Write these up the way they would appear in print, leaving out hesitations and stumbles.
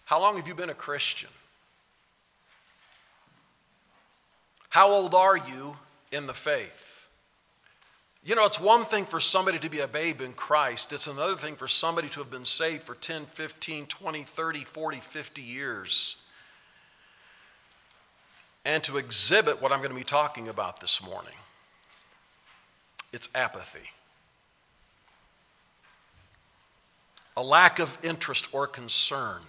How long have you been a Christian? How old are you in the faith? You know, it's one thing for somebody to be a babe in Christ. It's another thing for somebody to have been saved for 10, 15, 20, 30, 40, 50 years. And to exhibit what I'm going to be talking about this morning. It's apathy. A lack of interest or concern.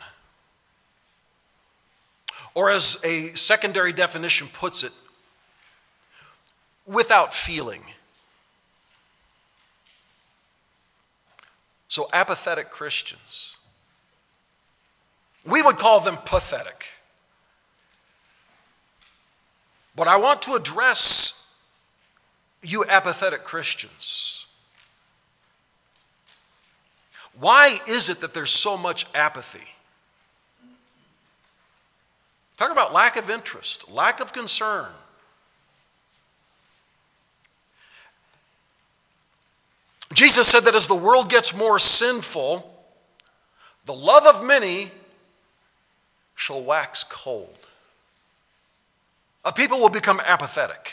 Or as a secondary definition puts it, without feeling. So apathetic Christians. We would call them pathetic. But I want to address you apathetic Christians. Why is it that there's so much apathy? Talk about lack of interest, lack of concern. Jesus said that as the world gets more sinful, the love of many shall wax cold. People will become apathetic.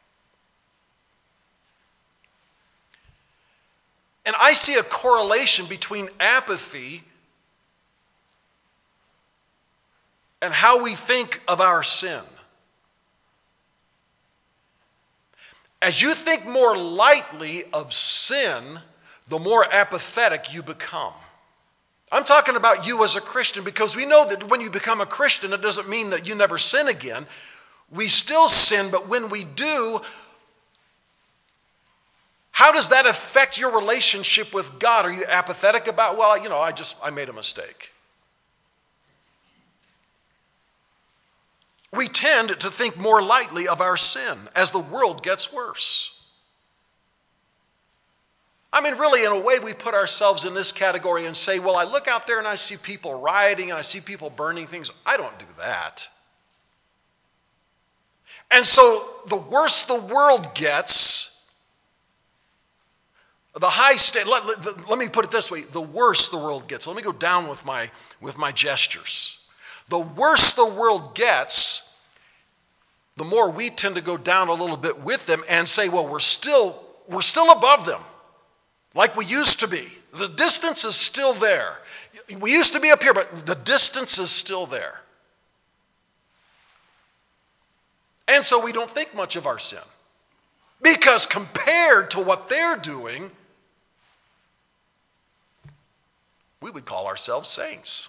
And I see a correlation between apathy and how we think of our sin. As you think more lightly of sin, the more apathetic you become. I'm talking about you as a Christian because we know that when you become a Christian, it doesn't mean that you never sin again. We still sin, but when we do, how does that affect your relationship with God? Are you apathetic about, well, you know, I made a mistake? We tend to think more lightly of our sin as the world gets worse. I mean, really, in a way, we put ourselves in this category and say, well, I look out there and I see people rioting and I see people burning things. I don't do that. And so the worse the world gets, the high state, let me put it this way, the worse the world gets. Let me go down with my gestures. The worse the world gets, the more we tend to go down a little bit with them and say, well, we're still above them, like we used to be. The distance is still there. We used to be up here, but the distance is still there. And so we don't think much of our sin. Because compared to what they're doing, we would call ourselves saints.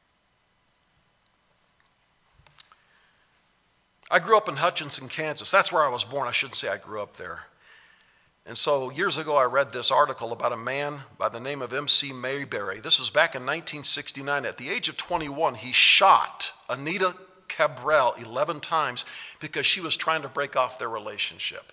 I grew up in Hutchinson, Kansas. That's where I was born. I shouldn't say I grew up there. And so years ago, I read this article about a man by the name of M.C. Mayberry. This was back in 1969. At the age of 21, he shot Anita Cabral 11 times because she was trying to break off their relationship.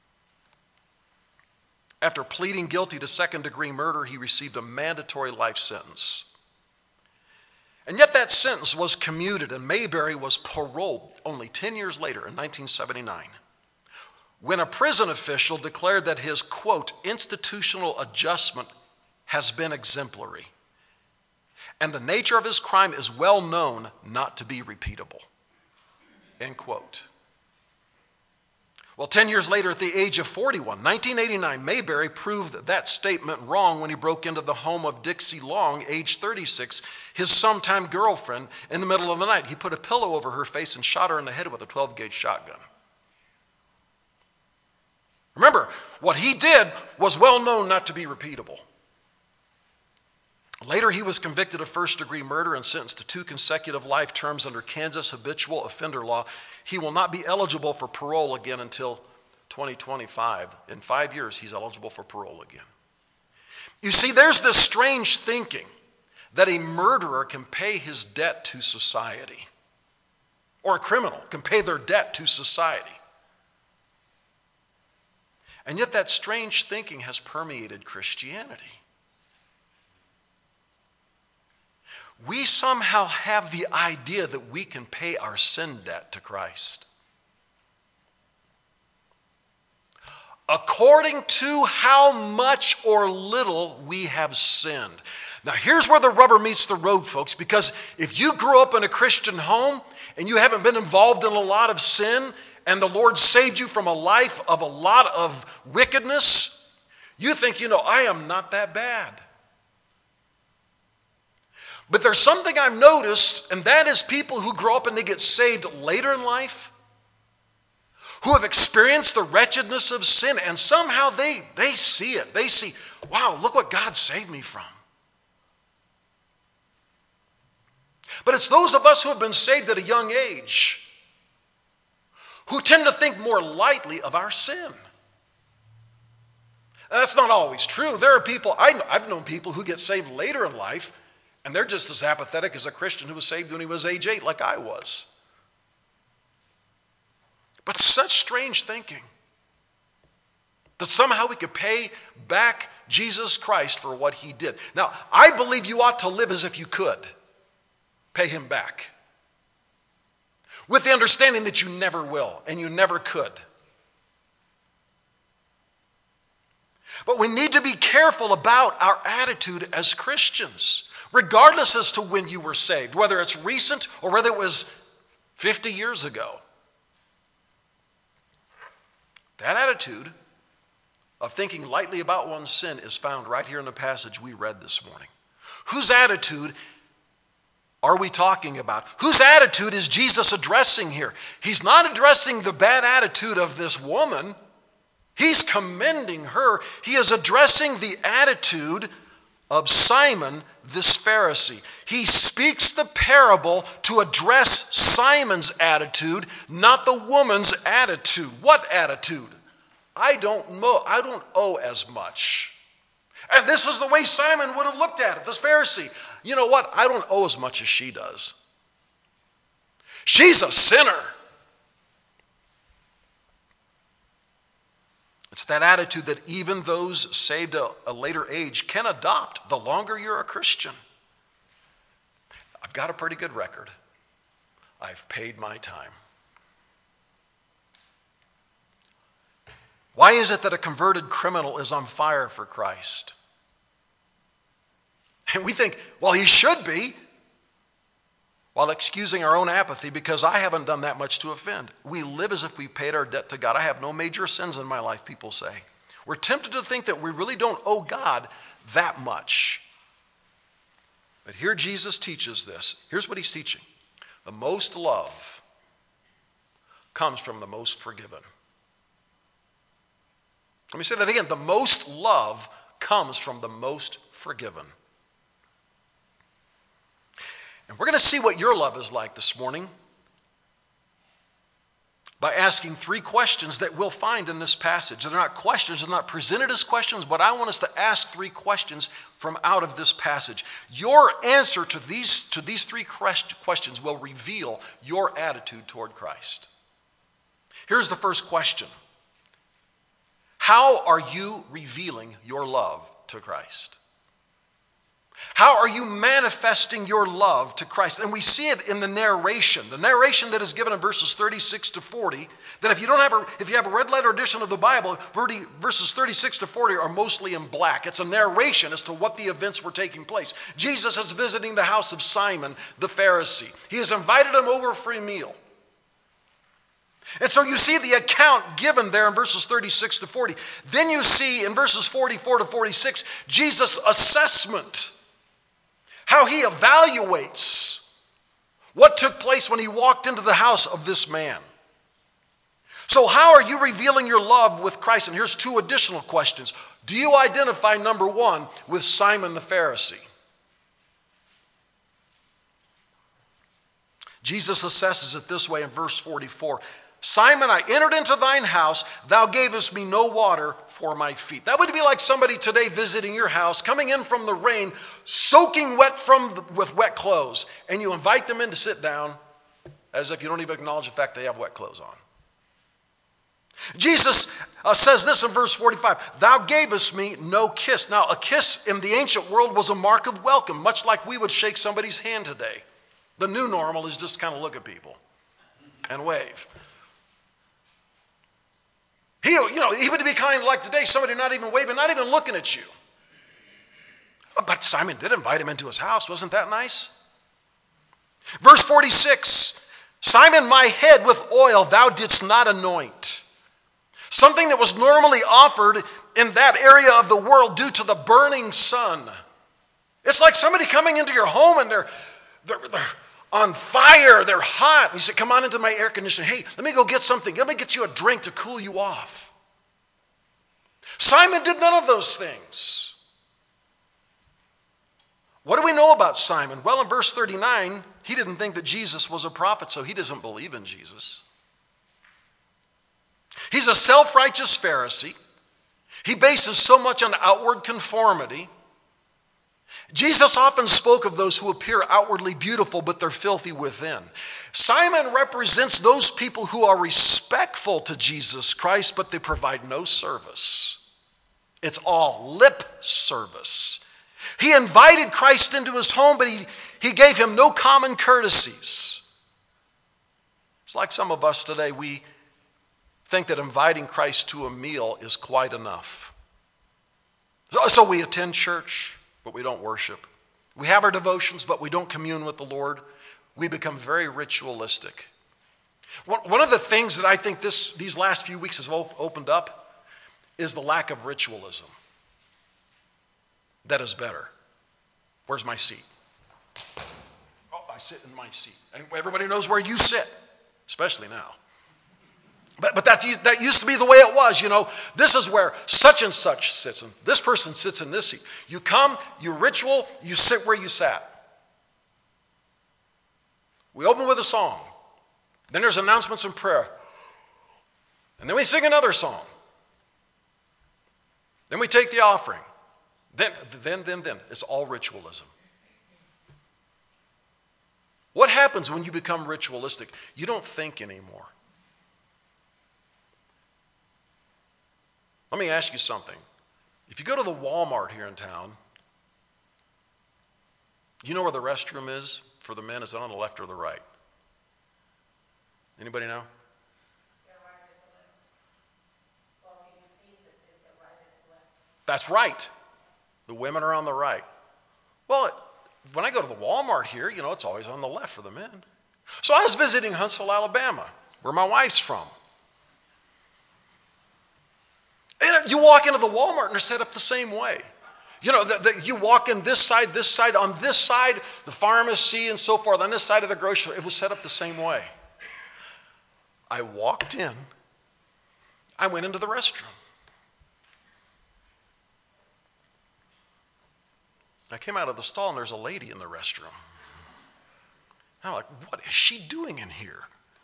After pleading guilty to second-degree murder, he received a mandatory life sentence. And yet that sentence was commuted, and Mayberry was paroled only 10 years later in 1979, when a prison official declared that his, quote, institutional adjustment has been exemplary, and the nature of his crime is well known not to be repeatable, end quote. Well, 10 years later, at the age of 41, 1989, Mayberry proved that statement wrong when he broke into the home of Dixie Long, age 36, his sometime girlfriend, in the middle of the night. He put a pillow over her face and shot her in the head with a 12-gauge shotgun. Remember, what he did was well known not to be repeatable. Later, he was convicted of first-degree murder and sentenced to 2 consecutive life terms under Kansas habitual offender law. He will not be eligible for parole again until 2025. In 5 years, he's eligible for parole again. You see, there's this strange thinking that a murderer can pay his debt to society, or a criminal can pay their debt to society. And yet that strange thinking has permeated Christianity. We somehow have the idea that we can pay our sin debt to Christ. According to how much or little we have sinned. Now, here's where the rubber meets the road, folks, because if you grew up in a Christian home and you haven't been involved in a lot of sin, and the Lord saved you from a life of a lot of wickedness, you think, I am not that bad. But there's something I've noticed, and that is people who grow up and they get saved later in life, who have experienced the wretchedness of sin, and somehow they see it. They see, wow, look what God saved me from. But it's those of us who have been saved at a young age who tend to think more lightly of our sin. And that's not always true. There are people, I've known people who get saved later in life, and they're just as apathetic as a Christian who was saved when he was age 8, like I was. But such strange thinking that somehow we could pay back Jesus Christ for what he did. Now, I believe you ought to live as if you could pay him back, with the understanding that you never will and you never could. But we need to be careful about our attitude as Christians, regardless as to when you were saved, whether it's recent or whether it was 50 years ago. That attitude of thinking lightly about one's sin is found right here in the passage we read this morning. Whose attitude are we talking about? Whose attitude is Jesus addressing here? He's not addressing the bad attitude of this woman. He's commending her. He is addressing the attitude of Simon, this Pharisee. He speaks the parable to address Simon's attitude, not the woman's attitude. What attitude? I don't know. I don't owe as much. And this was the way Simon would have looked at it, this Pharisee. You know what? I don't owe as much as she does. She's a sinner. It's that attitude that even those saved at a later age can adopt the longer you're a Christian. I've got a pretty good record. I've paid my time. Why is it that a converted criminal is on fire for Christ? And we think, well, he should be, while excusing our own apathy because I haven't done that much to offend. We live as if we paid our debt to God. I have no major sins in my life, people say. We're tempted to think that we really don't owe God that much. But here Jesus teaches this. Here's what he's teaching. The most love comes from the most forgiven. Let me say that again. The most love comes from the most forgiven. And we're going to see what your love is like this morning by asking 3 questions that we'll find in this passage. They're not questions, they're not presented as questions, but I want us to ask 3 questions from out of this passage. Your answer to these 3 questions will reveal your attitude toward Christ. Here's the first question. How are you revealing your love to Christ? How are you manifesting your love to Christ? And we see it in the narration that is given in verses 36 to 40, that if you have a red letter edition of the Bible, verses 36 to 40 are mostly in black. It's a narration as to what the events were taking place. Jesus is visiting the house of Simon, the Pharisee. He has invited him over for a meal. And so you see the account given there in verses 36 to 40. Then you see in verses 44 to 46, Jesus' assessment. How he evaluates what took place when he walked into the house of this man. So how are you revealing your love with Christ? And here's 2 additional questions. Do you identify, number 1, with Simon the Pharisee? Jesus assesses it this way in verse 44. Simon, I entered into thine house, thou gavest me no water for my feet. That would be like somebody today visiting your house, coming in from the rain, soaking wet with wet clothes, and you invite them in to sit down as if you don't even acknowledge the fact they have wet clothes on. Jesus says this in verse 45, thou gavest me no kiss. Now, a kiss in the ancient world was a mark of welcome, much like we would shake somebody's hand today. The new normal is just kind of look at people and wave. He would be kind of like today, somebody not even waving, not even looking at you. But Simon did invite him into his house. Wasn't that nice? Verse 46, Simon, my head with oil thou didst not anoint. Something that was normally offered in that area of the world due to the burning sun. It's like somebody coming into your home and they're on fire, they're hot. And you say, come on into my air conditioner. Hey, let me go get something. Let me get you a drink to cool you off. Simon did none of those things. What do we know about Simon? Well, in verse 39, he didn't think that Jesus was a prophet, so he doesn't believe in Jesus. He's a self-righteous Pharisee. He bases so much on outward conformity. Jesus often spoke of those who appear outwardly beautiful, but they're filthy within. Simon represents those people who are respectful to Jesus Christ, but they provide no service. It's all lip service. He invited Christ into his home, but he gave him no common courtesies. It's like some of us today, we think that inviting Christ to a meal is quite enough. So we attend church, but we don't worship. We have our devotions, but we don't commune with the Lord. We become very ritualistic. One of the things that I think these last few weeks has opened up is the lack of ritualism. That is better. Where's my seat? Oh, I sit in my seat. And everybody knows where you sit, especially now. But that used to be the way it was, you know. This is where such and such sits, and this person sits in this seat. You come, you ritual, you sit where you sat. We open with a song. Then there's announcements and prayer. And then we sing another song. Then we take the offering. Then. It's all ritualism. What happens when you become ritualistic? You don't think anymore. Let me ask you something. If you go to the Walmart here in town, you know where the restroom is for the men? Is it on the left or the right? Anybody know? That's right. The women are on the right. Well, when I go to the Walmart here, you know, it's always on the left for the men. So I was visiting Huntsville, Alabama, where my wife's from. And you walk into the Walmart and they're set up the same way. You know, you walk in this side, on this side, the pharmacy and so forth, on this side of the grocery store, it was set up the same way. I walked in, I went into the restroom. I came out of the stall and there's a lady in the restroom. I'm like, what is she doing in here?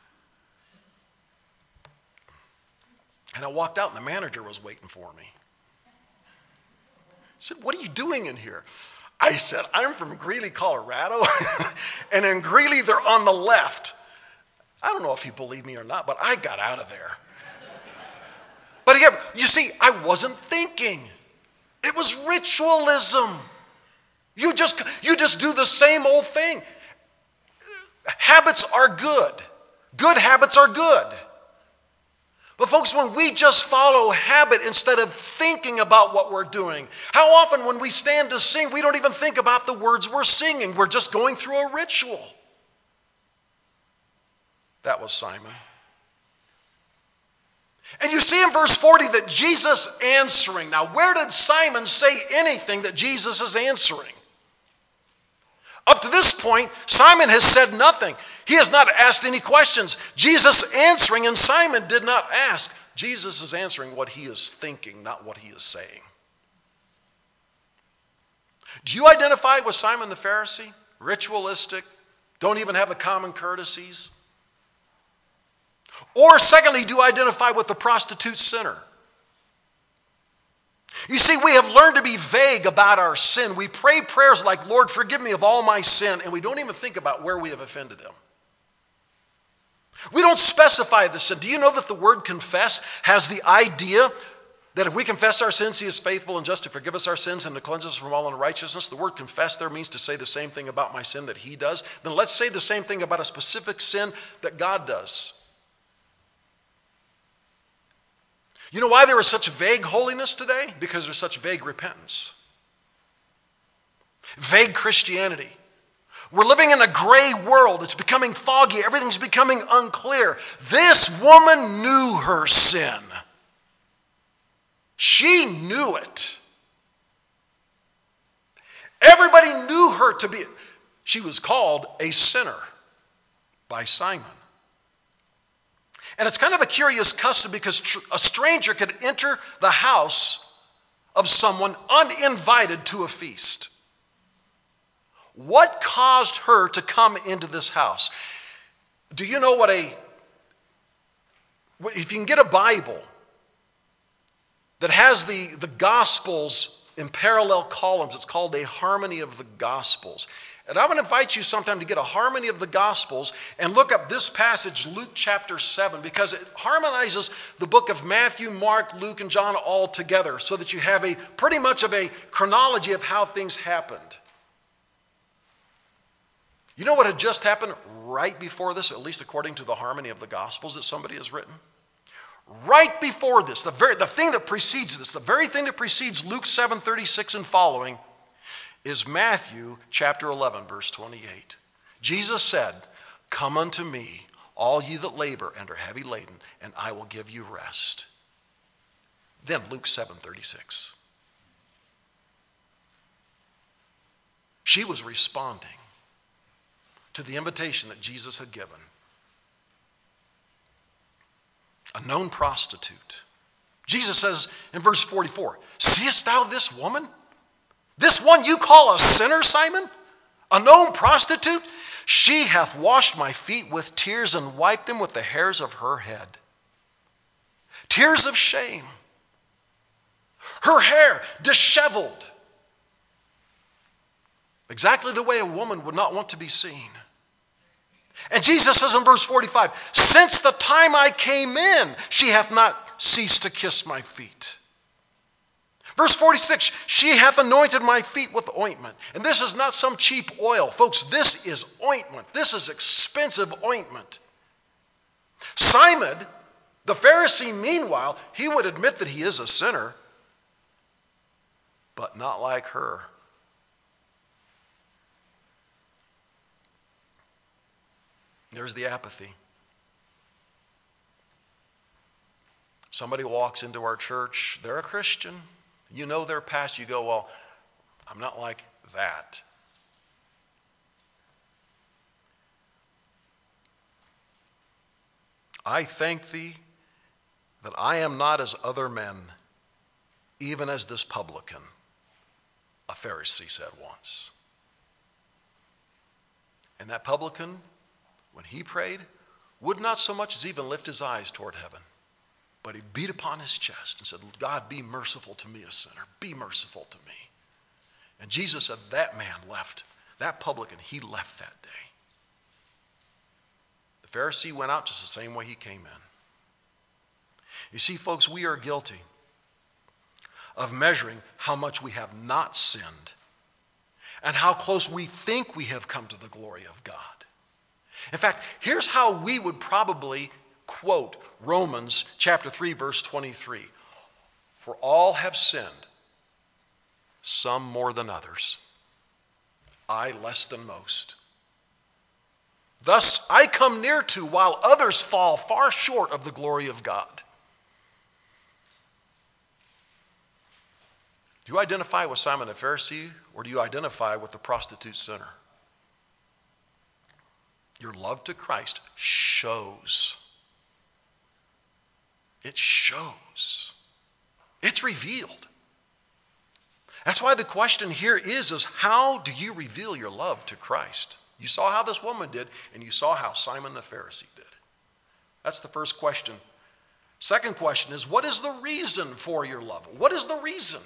And I walked out and the manager was waiting for me. I said, what are you doing in here? I said, I'm from Greeley, Colorado. And in Greeley, they're on the left. I don't know if you believe me or not, but I got out of there. But again, you see, I wasn't thinking. It was ritualism. You just do the same old thing. Habits are good. Good habits are good. But folks, when we just follow habit instead of thinking about what we're doing, how often when we stand to sing, we don't even think about the words we're singing. We're just going through a ritual. That was Simon. And you see in verse 40 that Jesus answering. Now, where did Simon say anything that Jesus is answering? Up to this point, Simon has said nothing. He has not asked any questions. Jesus answering, and Simon did not ask. Jesus is answering what he is thinking, not what he is saying. Do you identify with Simon the Pharisee? Ritualistic, don't even have the common courtesies? Or secondly, do you identify with the prostitute sinner? You see, we have learned to be vague about our sin. We pray prayers like, Lord, forgive me of all my sin, and we don't even think about where we have offended him. We don't specify the sin. Do you know that the word confess has the idea that if we confess our sins, he is faithful and just to forgive us our sins and to cleanse us from all unrighteousness? The word confess there means to say the same thing about my sin that he does. Then let's say the same thing about a specific sin that God does. You know why there is such vague holiness today? Because there's such vague repentance. vague Christianity. We're living in a gray world. It's becoming foggy. Everything's becoming unclear. This woman knew her sin. She knew it. Everybody knew her to be. She was called a sinner by Simon. And it's kind of a curious custom because a stranger could enter the house of someone uninvited to a feast. What caused her to come into this house? Do you know if you can get a Bible that has the Gospels in parallel columns, it's called a harmony of the Gospels. And I would invite you sometime to get a harmony of the Gospels and look up this passage, Luke chapter 7, because it harmonizes the book of Matthew, Mark, Luke, and John all together so that you have pretty much of a chronology of how things happened. You know what had just happened right before this, at least according to the harmony of the Gospels that somebody has written? Right before this, the thing that precedes this, the very thing that precedes Luke 7:36 and following, is Matthew chapter 11, verse 28. Jesus said, "Come unto me, all ye that labor and are heavy laden, and I will give you rest." Then Luke 7:36. She was responding to the invitation that Jesus had given. A known prostitute. Jesus says in verse 44, "Seest thou this woman? This one you call a sinner, Simon? A known prostitute? She hath washed my feet with tears and wiped them with the hairs of her head." Tears of shame. Her hair disheveled. Exactly the way a woman would not want to be seen. And Jesus says in verse 45, "Since the time I came in, she hath not ceased to kiss my feet." Verse 46, "She hath anointed my feet with ointment." And this is not some cheap oil. Folks, this is ointment. This is expensive ointment. Simon, the Pharisee, meanwhile, he would admit that he is a sinner, but not like her. There's the apathy. Somebody walks into our church, they're a Christian. You know their past, you go, "Well, I'm not like that." "I thank thee that I am not as other men, even as this publican," a Pharisee said once. And that publican, when he prayed, would not so much as even lift his eyes toward heaven, but he beat upon his chest and said, "God, be merciful to me, a sinner. Be merciful to me." And Jesus said that man left, that publican, he left that day. The Pharisee went out just the same way he came in. You see, folks, we are guilty of measuring how much we have not sinned and how close we think we have come to the glory of God. In fact, here's how we would probably quote Romans chapter 3, verse 23. "For all have sinned, some more than others, I less than most. Thus I come near to, while others fall far short of the glory of God." Do you identify with Simon the Pharisee, or do you identify with the prostitute sinner? Your love to Christ shows. It shows. It's revealed. That's why the question here is how do you reveal your love to Christ? You saw how this woman did, and you saw how Simon the Pharisee did. That's the first question. Second question is, what is the reason for your love? What is the reason?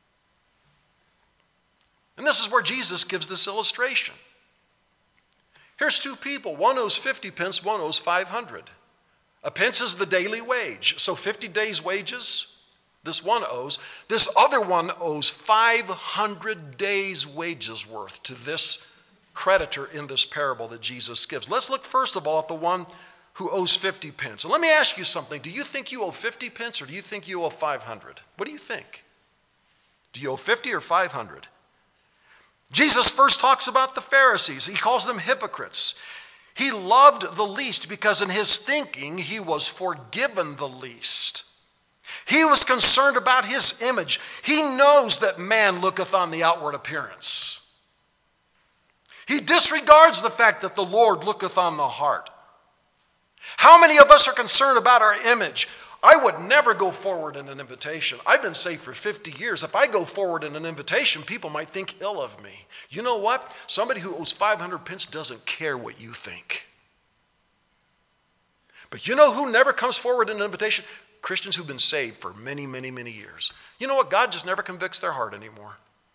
And this is where Jesus gives this illustration. Here's two people. One owes 50 pence, one owes 500. A pence is the daily wage. So 50 days' wages, this one owes. This other one owes 500 days' wages worth to this creditor in this parable that Jesus gives. Let's look first of all at the one who owes 50 pence. And let me ask you something. Do you think you owe 50 pence or do you think you owe 500? What do you think? Do you owe 50 or 500? Jesus first talks about the Pharisees. He calls them hypocrites. He loved the least because in his thinking he was forgiven the least. He was concerned about his image. He knows that man looketh on the outward appearance. He disregards the fact that the Lord looketh on the heart. How many of us are concerned about our image? I would never go forward in an invitation. I've been saved for 50 years. If I go forward in an invitation, people might think ill of me. You know what? Somebody who owes 500 pence doesn't care what you think. But you know who never comes forward in an invitation? Christians who've been saved for many, many, many years. You know what? God just never convicts their heart anymore.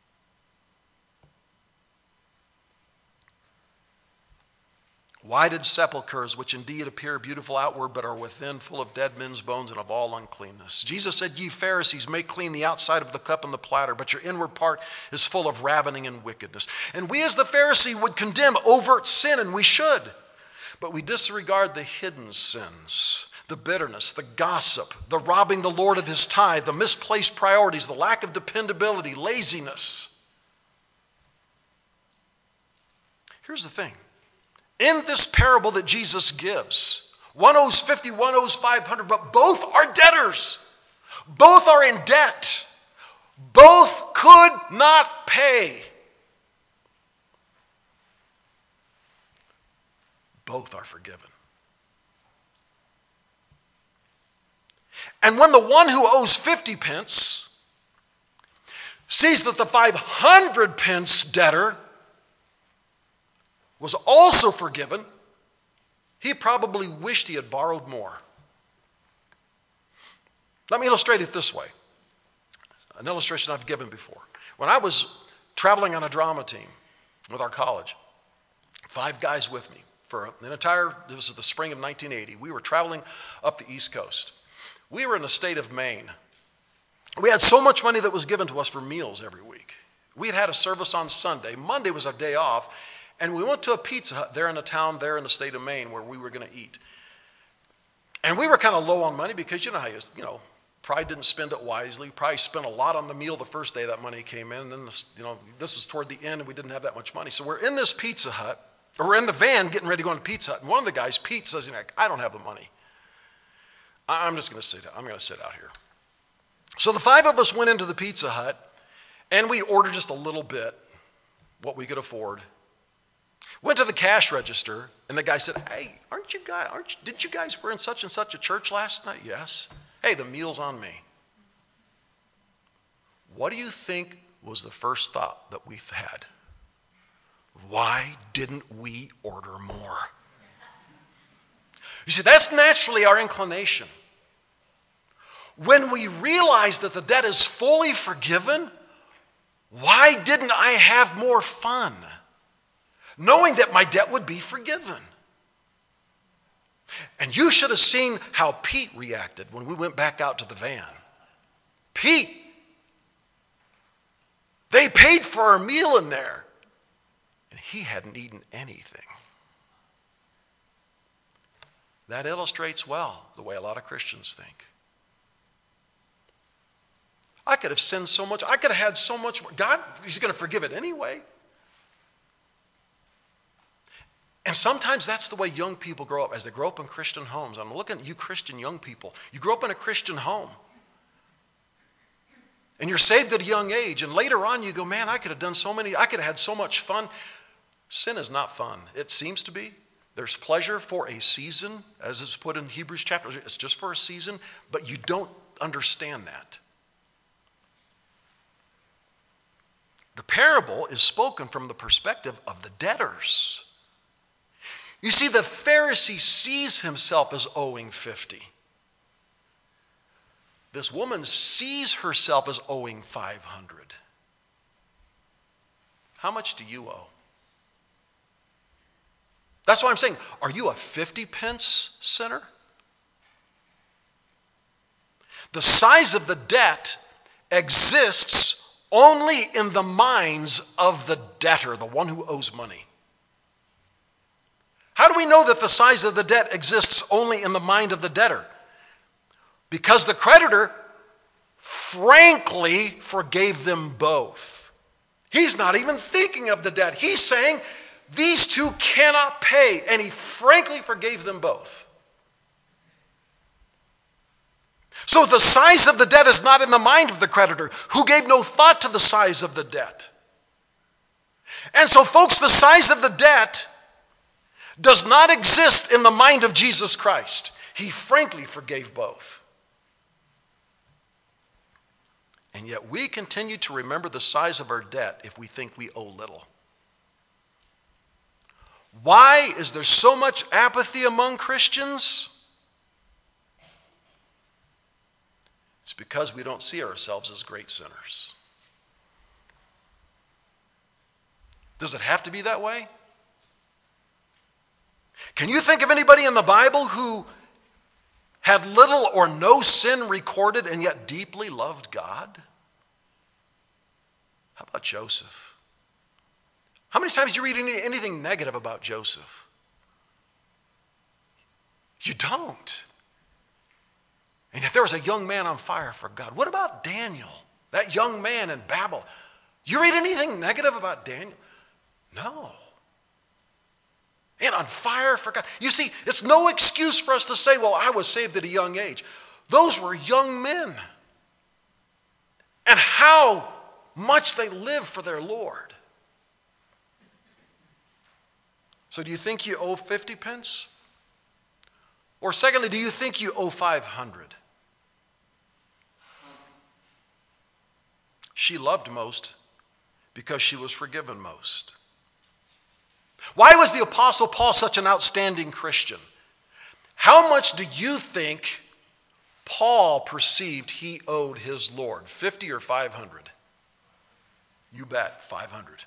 Why did sepulchres, which indeed appear beautiful outward, but are within full of dead men's bones and of all uncleanness? Jesus said, ye Pharisees, make clean the outside of the cup and the platter, but your inward part is full of ravening and wickedness. And we as the Pharisee would condemn overt sin, and we should. But we disregard the hidden sins, the bitterness, the gossip, the robbing the Lord of his tithe, the misplaced priorities, the lack of dependability, laziness. Here's the thing. In this parable that Jesus gives, one owes 50, one owes 500, but both are debtors. Both are in debt. Both could not pay. Both are forgiven. And when the one who owes 50 pence sees that the 500 pence debtor was also forgiven, he probably wished he had borrowed more. Let me illustrate it this way. An illustration I've given before. When I was traveling on a drama team with our college, 5 guys with me for this was the spring of 1980. We were traveling up the East Coast. We were in the state of Maine. We had so much money that was given to us for meals every week. We had a service on Sunday. Monday was our day off. And we went to a Pizza Hut there in the town, there in the state of Maine, where we were going to eat. And we were kind of low on money because you know how probably didn't spend it wisely. Probably spent a lot on the meal the first day that money came in. And then this was toward the end, and we didn't have that much money. So we're in this Pizza Hut, or we're in the van getting ready to go into Pizza Hut. And one of the guys, Pete, says, I don't have the money. I'm just going to sit. I'm going to sit out here. So the 5 of us went into the Pizza Hut, and we ordered just a little bit, what we could afford. Went to the cash register, and the guy said, hey, did you guys were in such and such a church last night? Yes. Hey, the meal's on me. What do you think was the first thought that we had? Why didn't we order more? You see, that's naturally our inclination. When we realize that the debt is fully forgiven, why didn't I have more fun? Knowing that my debt would be forgiven. And you should have seen how Pete reacted when we went back out to the van. Pete, they paid for our meal in there, and he hadn't eaten anything. That illustrates well the way a lot of Christians think. I could have sinned so much. I could have had so much more. God, he's going to forgive it anyway. And sometimes that's the way young people grow up, as they grow up in Christian homes. I'm looking at you Christian young people. You grew up in a Christian home. And you're saved at a young age. And later on you go, man, I could have had so much fun. Sin is not fun. It seems to be. There's pleasure for a season, as it's put in Hebrews chapter. It's just for a season, but you don't understand that. The parable is spoken from the perspective of the debtors. You see, the Pharisee sees himself as owing 50. This woman sees herself as owing 500. How much do you owe? That's why I'm saying, are you a 50 pence sinner? The size of the debt exists only in the minds of the debtor, the one who owes money. How do we know that the size of the debt exists only in the mind of the debtor? Because the creditor frankly forgave them both. He's not even thinking of the debt. He's saying these two cannot pay, and he frankly forgave them both. So the size of the debt is not in the mind of the creditor, who gave no thought to the size of the debt. And so, folks, the size of the debt does not exist in the mind of Jesus Christ. He frankly forgave both. And yet we continue to remember the size of our debt if we think we owe little. Why is there so much apathy among Christians? It's because we don't see ourselves as great sinners. Does it have to be that way? Can you think of anybody in the Bible who had little or no sin recorded and yet deeply loved God? How about Joseph? How many times do you read anything negative about Joseph? You don't. And yet there was a young man on fire for God. What about Daniel, that young man in Babel? You read anything negative about Daniel? No. And on fire for God. You see, it's no excuse for us to say, well, I was saved at a young age. Those were young men. And how much they lived for their Lord. So do you think you owe 50 pence? Or secondly, do you think you owe 500? She loved most because she was forgiven most. Why was the Apostle Paul such an outstanding Christian? How much do you think Paul perceived he owed his Lord? 50 or 500? You bet, 500.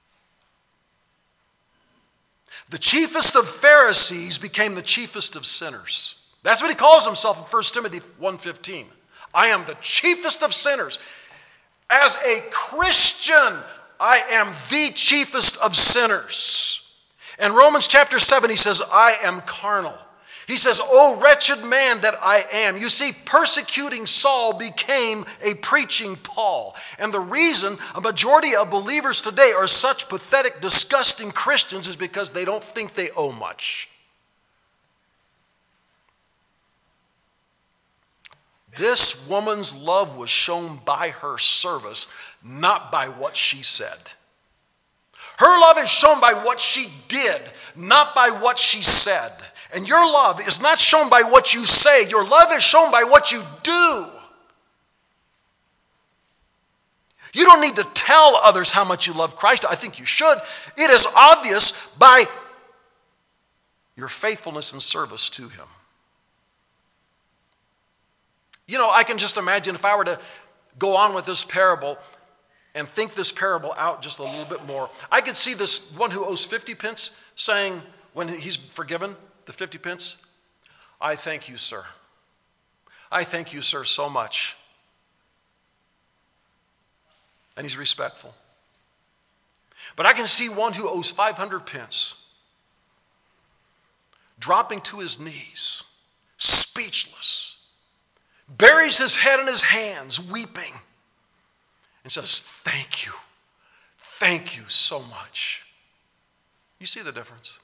The chiefest of Pharisees became the chiefest of sinners. That's what he calls himself in 1 Timothy 1:15. I am the chiefest of sinners. As a Christian, I am the chiefest of sinners. In Romans chapter 7, he says, I am carnal. He says, oh, wretched man that I am. You see, persecuting Saul became a preaching Paul. And the reason a majority of believers today are such pathetic, disgusting Christians is because they don't think they owe much. This woman's love was shown by her service, not by what she said. Her love is shown by what she did, not by what she said. And your love is not shown by what you say. Your love is shown by what you do. You don't need to tell others how much you love Christ. I think you should. It is obvious by your faithfulness and service to him. You know, I can just imagine if I were to go on with this parable and think this parable out just a little bit more. I could see this one who owes 50 pence saying, when he's forgiven the 50 pence, I thank you, sir. I thank you, sir, so much. And he's respectful. But I can see one who owes 500 pence dropping to his knees, speechless, buries his head in his hands, weeping, and says, thank you so much. You see the difference?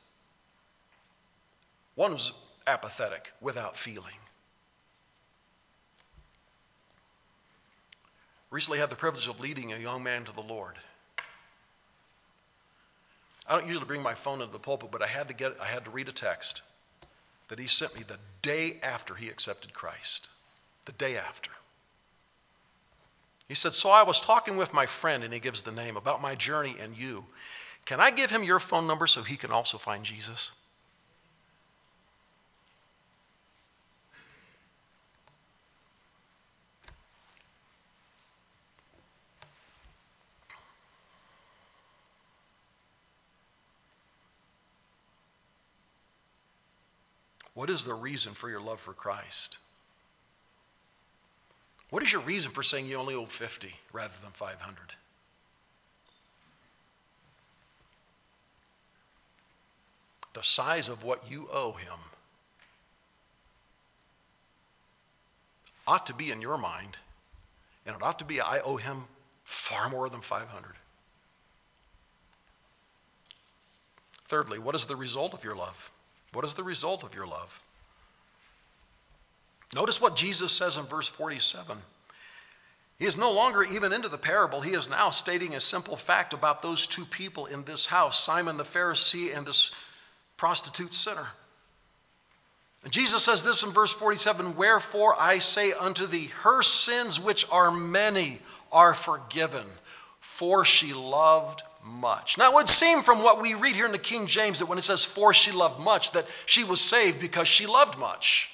One was apathetic, without feeling. Recently had the privilege of leading a young man to the Lord. I don't usually bring my phone into the pulpit, but I had to read a text that he sent me the day after he accepted Christ. The day after. He said, so I was talking with my friend, and he gives the name, about my journey and you. Can I give him your phone number so he can also find Jesus? What is the reason for your love for Christ? What is your reason for saying you only owe 50 rather than 500? The size of what you owe him ought to be in your mind, and it ought to be, I owe him far more than 500. Thirdly, what is the result of your love? What is the result of your love? Notice what Jesus says in verse 47. He is no longer even into the parable. He is now stating a simple fact about those two people in this house, Simon the Pharisee and this prostitute sinner. And Jesus says this in verse 47, "Wherefore I say unto thee, her sins which are many are forgiven, for she loved much." Now it would seem from what we read here in the King James that when it says "for she loved much," that she was saved because she loved much.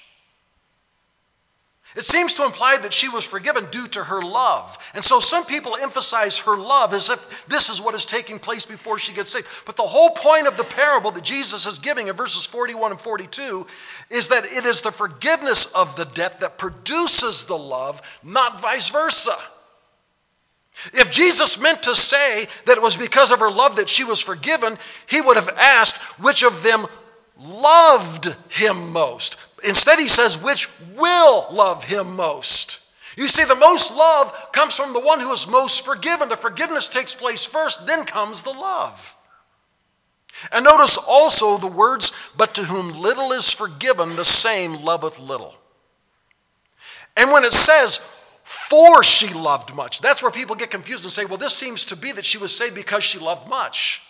It seems to imply that she was forgiven due to her love. And so some people emphasize her love as if this is what is taking place before she gets saved. But the whole point of the parable that Jesus is giving in verses 41 and 42 is that it is the forgiveness of the debt that produces the love, not vice versa. If Jesus meant to say that it was because of her love that she was forgiven, he would have asked which of them loved him most. Instead, he says, which will love him most. You see, the most love comes from the one who is most forgiven. The forgiveness takes place first, then comes the love. And notice also the words, "But to whom little is forgiven, the same loveth little." And when it says, "for she loved much," that's where people get confused and say, well, this seems to be that she was saved because she loved much.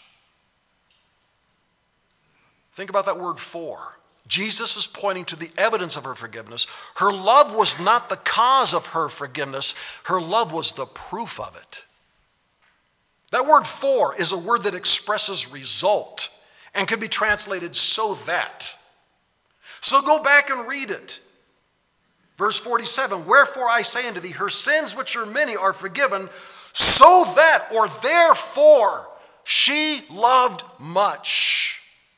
Think about that word "for." Jesus is pointing to the evidence of her forgiveness. Her love was not the cause of her forgiveness. Her love was the proof of it. That word "for" is a word that expresses result and can be translated "so that." So go back and read it. Verse 47, "Wherefore I say unto thee, her sins which are many are forgiven, so that," or therefore, "she loved much."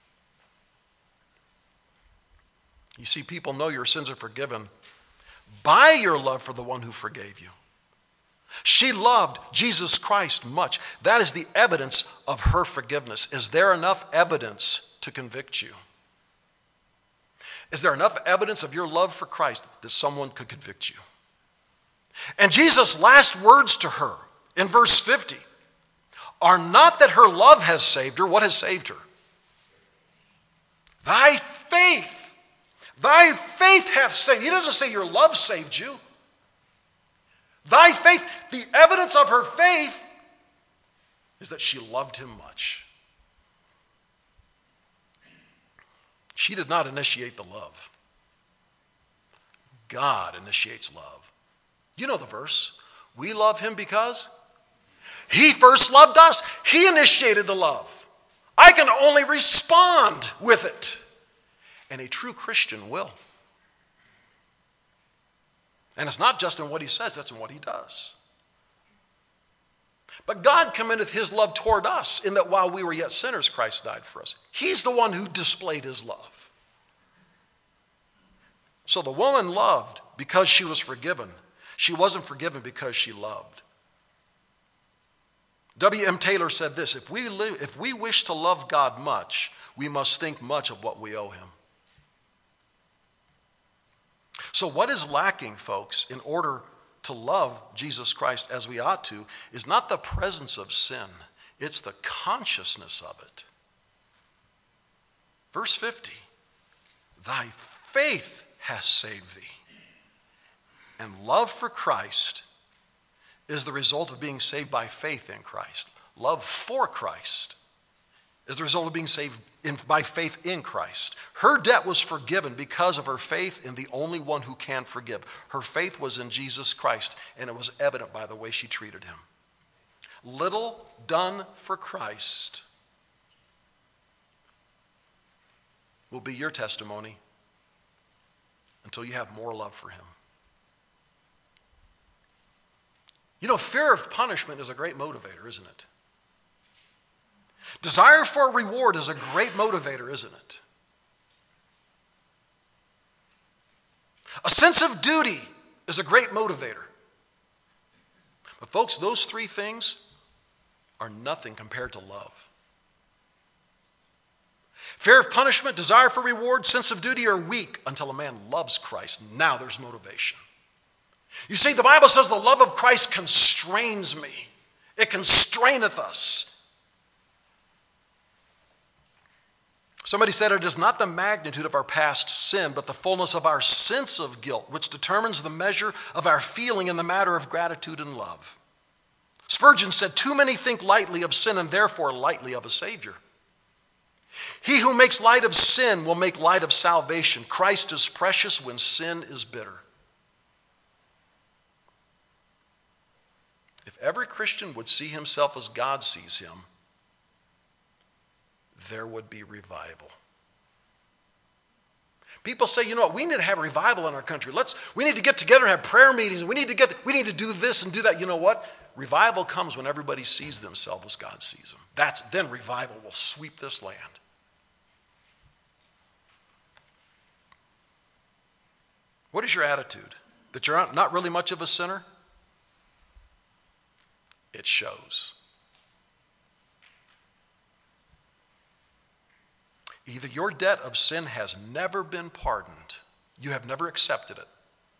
You see, people know your sins are forgiven by your love for the one who forgave you. She loved Jesus Christ much. That is the evidence of her forgiveness. Is there enough evidence to convict you? Is there enough evidence of your love for Christ that someone could convict you? And Jesus' last words to her in verse 50 are not that her love has saved her. What has saved her? Thy faith. Thy faith hath saved. He doesn't say your love saved you. Thy faith, the evidence of her faith is that she loved him much. She did not initiate the love. God initiates love. You know the verse. We love him because he first loved us. He initiated the love. I can only respond with it. And a true Christian will. And it's not just in what he says, that's in what he does. But God commendeth his love toward us in that while we were yet sinners, Christ died for us. He's the one who displayed his love. So the woman loved because she was forgiven. She wasn't forgiven because she loved. W.M. Taylor said this, if we wish to love God much, we must think much of what we owe him. So what is lacking, folks, in order to love Jesus Christ as we ought to, is not the presence of sin. It's the consciousness of it. Verse 50, "Thy faith has saved thee." And love for Christ is the result of being saved by faith in Christ. Love for Christ is the result of being saved by faith in Christ. Her debt was forgiven because of her faith in the only one who can forgive. Her faith was in Jesus Christ, and it was evident by the way she treated him. Little done for Christ will be your testimony until you have more love for him. You know, fear of punishment is a great motivator, isn't it? Desire for a reward is a great motivator, isn't it? A sense of duty is a great motivator. But folks, those three things are nothing compared to love. Fear of punishment, desire for reward, sense of duty are weak until a man loves Christ. Now there's motivation. You see, the Bible says the love of Christ constrains me. It constraineth us. Somebody said it is not the magnitude of our past sin, but the fullness of our sense of guilt, which determines the measure of our feeling in the matter of gratitude and love. Spurgeon said, too many think lightly of sin and therefore lightly of a Savior. He who makes light of sin will make light of salvation. Christ is precious when sin is bitter. If every Christian would see himself as God sees him, there would be revival. People say, you know what, we need to have revival in our country. We need to get together and have prayer meetings. We need to do this and do that. You know what? Revival comes when everybody sees themselves as God sees them. Then revival will sweep this land. What is your attitude? That you're not really much of a sinner? It shows. Either your debt of sin has never been pardoned, you have never accepted it,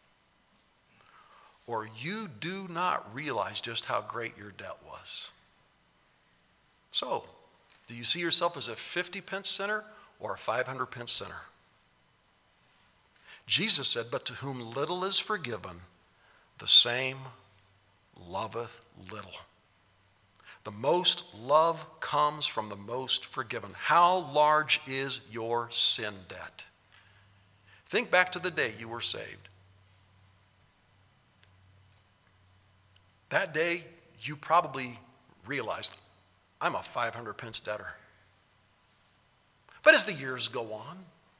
or you do not realize just how great your debt was. So, do you see yourself as a 50-pence sinner or a 500-pence sinner? Jesus said, but to whom little is forgiven, the same loveth little. The most love comes from the most forgiven. How large is your sin debt? Think back to the day you were saved. That day, you probably realized, I'm a 500-pence debtor. But as the years go on,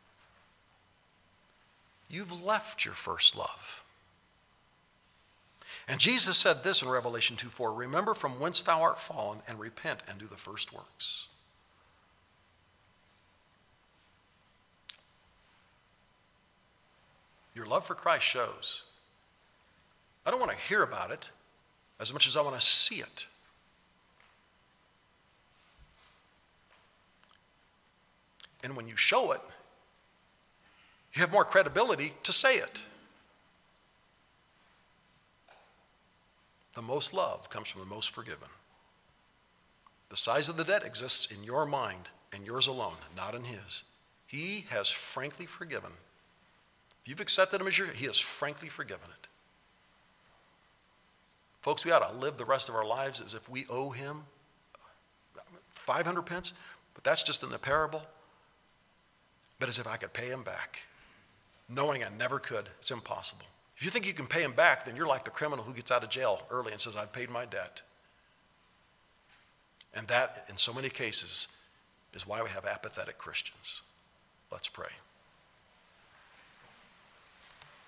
you've left your first love. And Jesus said this in Revelation 2:4, remember from whence thou art fallen, and repent and do the first works. Your love for Christ shows. I don't want to hear about it as much as I want to see it. And when you show it, you have more credibility to say it. The most love comes from the most forgiven. The size of the debt exists in your mind and yours alone, not in his. He has frankly forgiven. If you've accepted him as he has frankly forgiven it. Folks, we ought to live the rest of our lives as if we owe him 500 pence, but that's just in the parable. But as if I could pay him back, knowing I never could. It's impossible. If you think you can pay him back, then you're like the criminal who gets out of jail early and says, I've paid my debt. And that, in so many cases, is why we have apathetic Christians. Let's pray.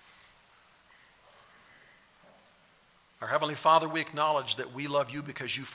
Our Heavenly Father, we acknowledge that we love you because you